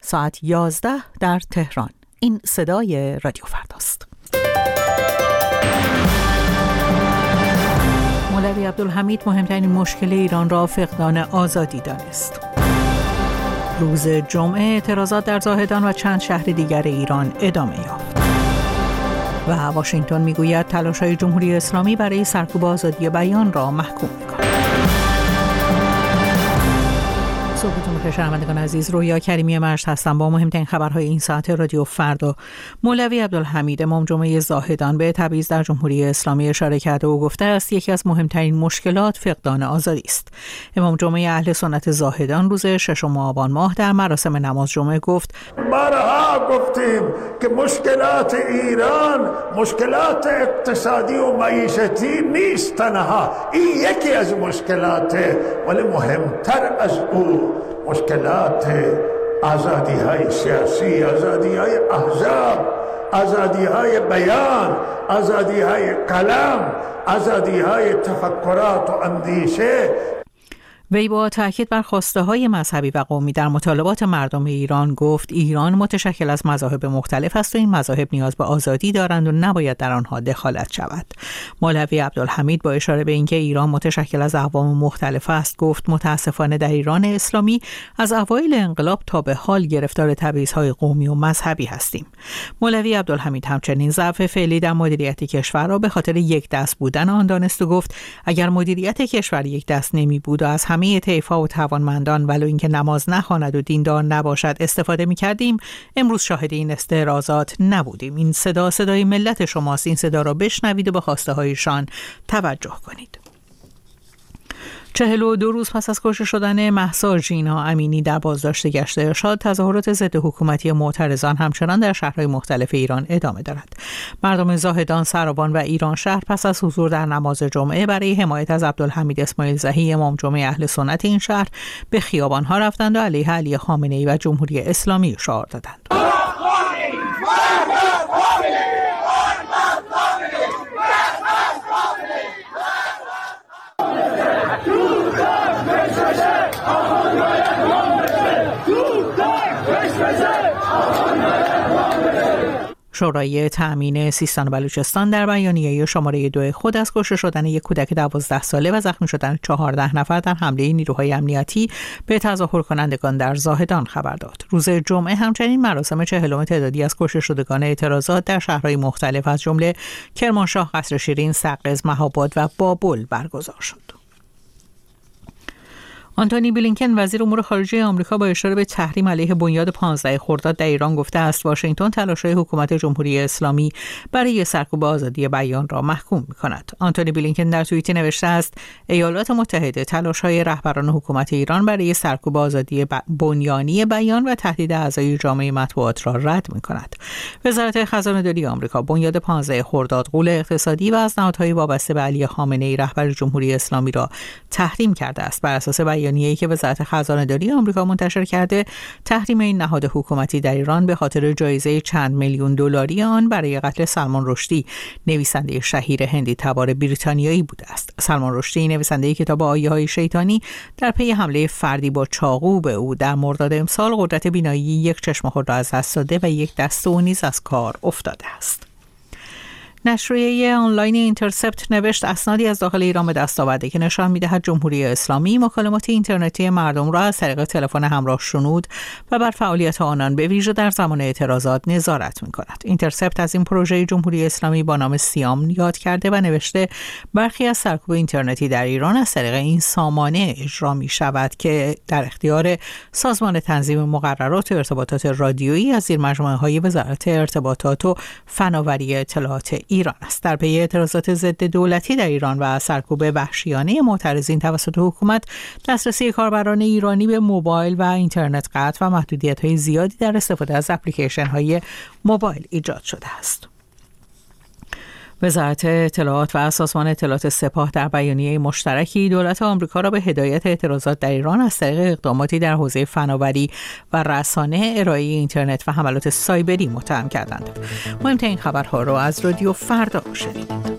ساعت 11 در تهران. این صدای رادیو فرداست. مولوی عبدالحمید مهمترین مشکل ایران را فقدان آزادی دانست. روز جمعه اعتراضات در زاهدان و چند شهر دیگر ایران ادامه یافت. و واشنگتن میگوید تلاش‌های جمهوری اسلامی برای سرکوب آزادی بیان را محکوم می‌کند. صبحتون بخیر شنوندگان عزیز، رویا کریمی مشت هستم با مهمترین خبرهای این ساعت رادیو فردا. مولوی عبدالحمید امام جمعه زاهدان به تبعیض در جمهوری اسلامی اشاره کرده و گفته است یکی از مهمترین مشکلات فقدان آزادی است. امام جمعه اهل سنت زاهدان روز 6 آبان ماه در مراسم نماز جمعه گفت: بارها گفتیم که مشکلات ایران مشکلات اقتصادی و معیشتی نیست تنها، این یکی از مشکلاته، ولی مهمتر از او مشکلات آزادی‌های سیاسی، آزادی‌های احزاب، آزادی‌های بیان، آزادی‌های کلام، آزادی‌های تفکرات و اندیشه. وی با تأکید بر خواسته‌های مذهبی و قومی در مطالبات مردم ایران گفت ایران متشکل از مذاهب مختلف است و این مذاهب نیاز به آزادی دارند و نباید در آنها دخالت شود. مولوی عبدالحمید با اشاره به اینکه ایران متشکل از اقوام مختلف است گفت متاسفانه در ایران اسلامی از اوایل انقلاب تا به حال گرفتار تبعیض‌های قومی و مذهبی هستیم. مولوی عبدالحمید همچنین ضعف فعلی در مدیریت کشور را به خاطر یک دست بودن آن دانست و گفت اگر مدیریت کشور یک دست نمی بود و از همه طیف‌ها و توانمندان ولو اینکه نماز نخواند و دیندار نباشد استفاده می‌کردیم، امروز شاهد این استعراضات نبودیم. این صدا صدای ملت شماست، این صدا را بشنوید و به خواسته‌هایشان توجه کنید. 42 روز پس از کشته شدن مهسا ژینا امینی در بازداشت گشت ارشاد، تظاهرات ضد حکومتی معترضان همچنان در شهرهای مختلف ایران ادامه دارد. مردم زاهدان، سروان و ایران شهر پس از حضور در نماز جمعه برای حمایت از عبدالحمید اسماعیل زهی امام جمعه اهل سنت این شهر به خیابان‌ها رفتند و علیه علی خامنه‌ای و جمهوری اسلامی شعار دادند. شورای تأمین سیستان و بلوچستان در بیانیه شماره 2 خود از کشته شدن یک کودک 12 ساله و زخمی شدن 14 نفر در حمله نیروهای امنیتی به تظاهر کنندگان در زاهدان خبر داد. روز جمعه همچنین مراسم 40 تعدادی از کشته شدگان اعتراضات در شهرهای مختلف از جمله کرمانشاه، قصر شیرین، سقز، مهاباد و بابل برگزار شد. آنتونی بلینکن وزیر امور خارجه آمریکا با اشاره به تحریم علیه بنیاد 15 خرداد در ایران گفته است واشنگتن تلاش‌های حکومت جمهوری اسلامی برای سرکوب آزادی بیان را محکوم می‌کند. آنتونی بلینکن در توییتی نوشته است ایالات متحده تلاش‌های رهبران حکومت ایران برای سرکوب آزادی بنیانی بیان و تهدید اعضای جامعه مطبوعات را رد می‌کند. وزارت خزانه‌داری آمریکا بنیاد 15 خرداد غول اقتصادی و از نهادهای وابسته به علی خامنه‌ای رهبر جمهوری اسلامی را تحریم کرده است. بر اساس بیانیه‌ای که وزارت خزانه‌داری آمریکا منتشر کرده، تحریم این نهاد حکومتی در ایران به خاطر جایزه چند میلیون دلاری آن برای قتل سلمان رشدی، نویسنده شهیر هندی تبار بریتانیایی بوده است. سلمان رشدی، نویسنده کتاب آیه‌های شیطانی، در پی حمله فردی با چاقو به او در مرداد امسال قدرت بینایی یک چشم خود را از دست داده و یک دست او نیز از کار افتاده است. نشریه آنلاین اینترسپت نوشت اسنادی از داخل ایران به دست آورده که نشان می‌دهد جمهوری اسلامی مکالمات اینترنتی مردم را از طریق تلفن همراه شنود و بر فعالیت آنان به ویژه در زمان اعتراضات نظارت می‌کند. اینترسپت از این پروژه جمهوری اسلامی با نام سیام یاد کرده و نوشته برخی از سرکوب اینترنتی در ایران از طریق این سامانه اجرا می‌شود که در اختیار سازمان تنظیم مقررات و ارتباطات رادیویی از زیر مجموعه‌های وزارت ارتباطات و فناوری اطلاعات ایران است. در پی اعتراضات ضد دولتی در ایران و سرکوب وحشیانه معترضین توسط حکومت، دسترسی کاربران ایرانی به موبایل و اینترنت قطع و محدودیت‌های زیادی در استفاده از اپلیکیشن‌های موبایل ایجاد شده است. وزارت اطلاعات و سازمان اطلاعات سپاه در بیانیه مشترکی دولت آمریکا را به هدایت اعتراضات در ایران از طریق اقداماتی در حوزه فناوری و رسانه، ارائه اینترنت و حملات سایبری متهم کردند. مهمترین خبرها را از رادیو فردا شنیدید.